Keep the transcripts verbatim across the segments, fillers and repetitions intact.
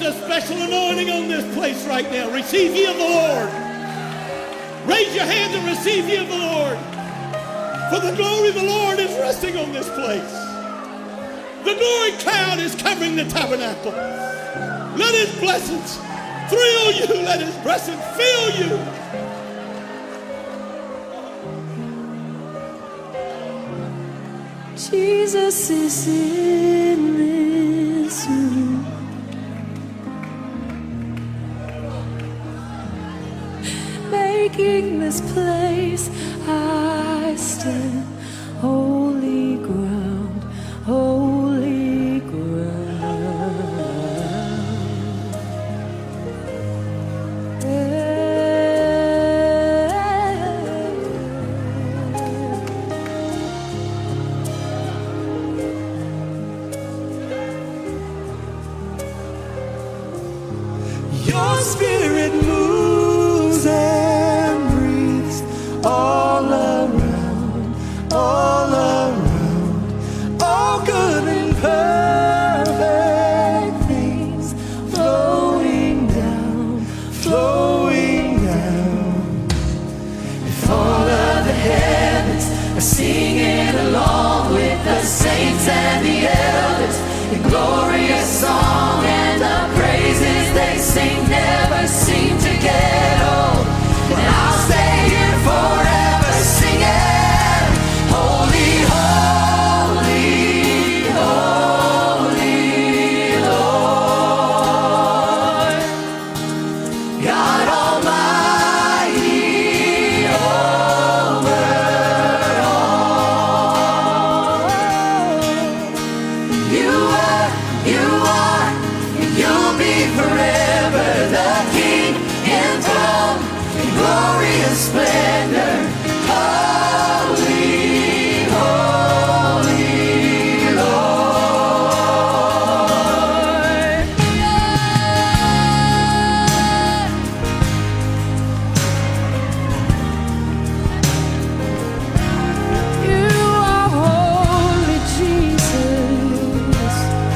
a special anointing on this place right now. Receive ye of the Lord. Raise your hands and receive ye of the Lord. For the glory of the Lord is resting on this place. The glory cloud is covering the tabernacle. Let his blessings thrill you. Let his blessings fill you. Jesus is in this room. Making this place I stand holy ground, holy ground. Your spirit moves and breathes all around, all around, all good and perfect things flowing down, flowing down. If all of the heavens are singing along with the saints and the elders, the glorious song and the praises they sing never seem to get old. And I'll stay here forever singing, holy, holy, holy Lord, God Almighty over all. You are, you are, and you'll be forever the King enthroned in glorious splendor. Holy, holy Lord. You are holy, Jesus.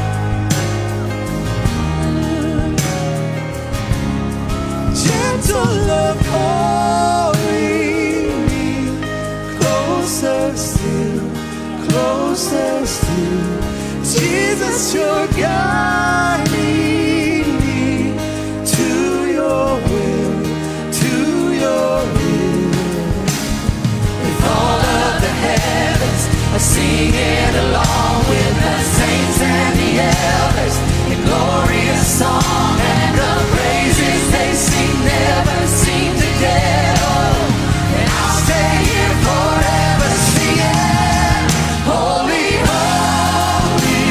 Gentle love calling me closer still, closer still. Jesus, you're guiding me to your will, to your will. If all of the heavens are singing along with the saints and the elders in glorious song, and the praises they sing never seem to get old, and I'll stay here forever singing, holy, holy,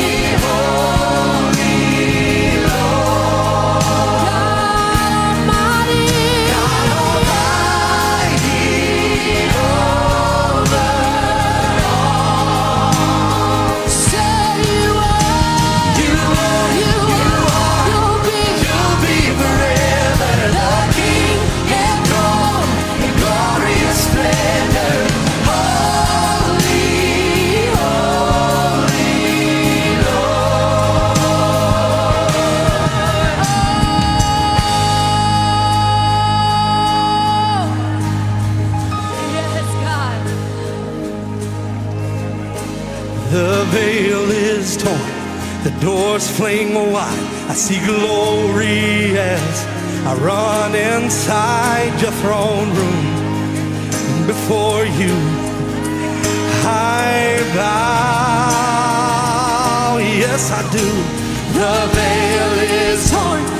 holy Lord, God Almighty over all. Say you are, You are, you are, you'll be. you'll be forever the King enthroned in glorious splendor. Holy, holy Lord. Yes, God. The veil is torn, the doors fling wide. I see glory as I run inside your throne room. Before you, I bow. Yes, I do. The veil is torn,